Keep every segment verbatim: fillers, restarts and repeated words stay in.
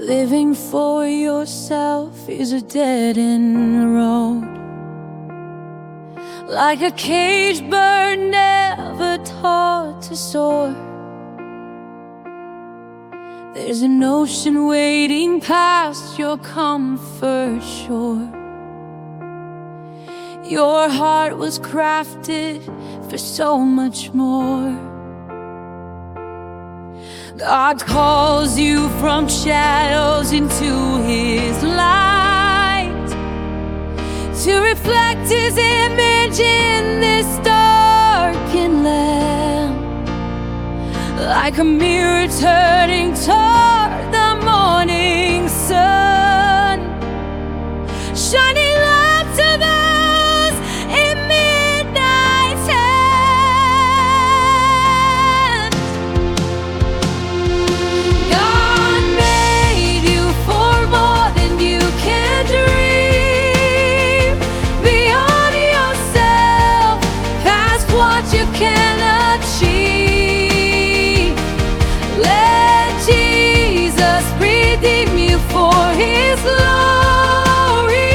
Living for yourself is a dead-end road, like a caged bird never taught to soar. There's an ocean waiting past your comfort shore. Your heart was crafted for so much more. God calls you from shadows into His light, to reflect His image in this darkened land, like a mirror turning toward the morning sun, shining light to those in midnight land. God made you for more than you can dream, beyond yourself, past what you can achieve. Let Jesus redeem you for His glory.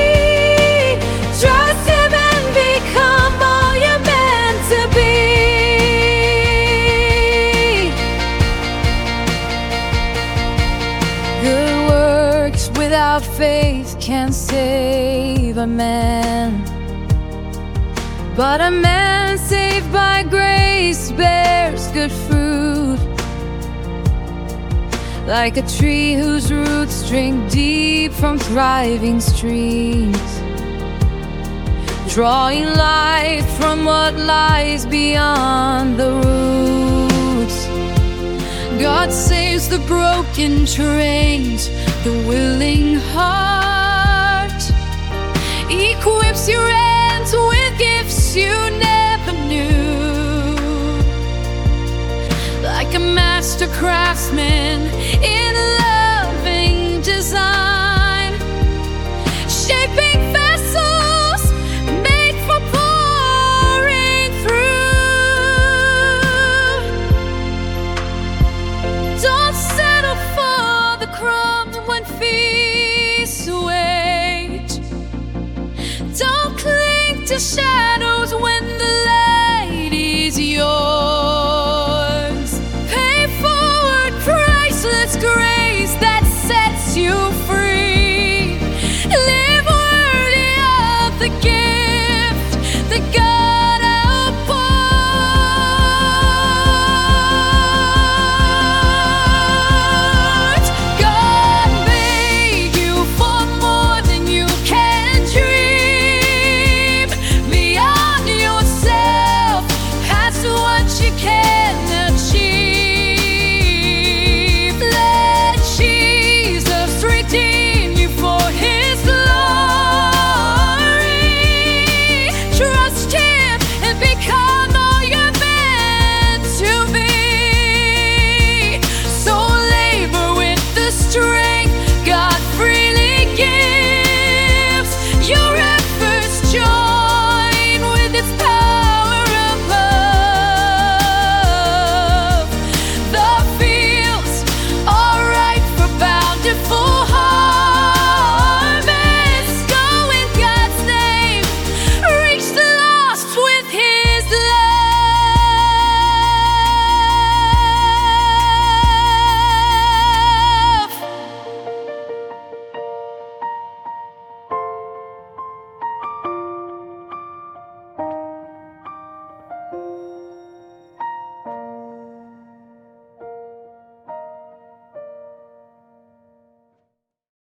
Trust Him and become all you're meant to be. Good works without faith can't save a man, but a man saved by grace bears good fruit, like a tree whose roots drink deep from thriving streams, drawing life from what lies beyond the roots. God saves the broken, trains the willing heart, equips your hands with gifts you never knew, like a master craftsman